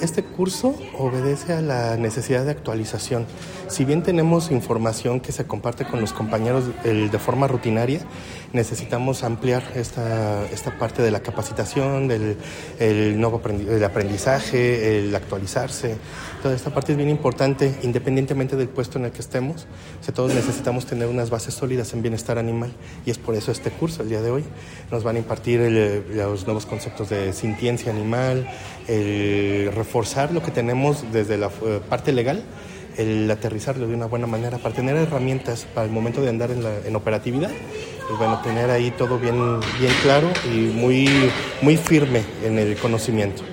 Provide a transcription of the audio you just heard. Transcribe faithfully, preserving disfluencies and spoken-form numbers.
Este curso obedece a la necesidad de actualización. Si bien tenemos información que se comparte con los compañeros el, de forma rutinaria, necesitamos ampliar esta, esta parte de la capacitación, del el nuevo aprendi- el aprendizaje, el actualizarse. Toda esta parte es bien importante, independientemente del puesto en el que estemos. O sea, todos necesitamos tener unas bases sólidas en bienestar animal, y es por eso este curso, el día de hoy. Nos van a impartir el, los nuevos conceptos de sintiencia animal, el reforzar lo que tenemos desde la uh, parte legal, el aterrizarlo de una buena manera para tener herramientas para el momento de andar en, la, en operatividad. Pues bueno, tener ahí todo bien, bien claro y muy, muy firme en el conocimiento.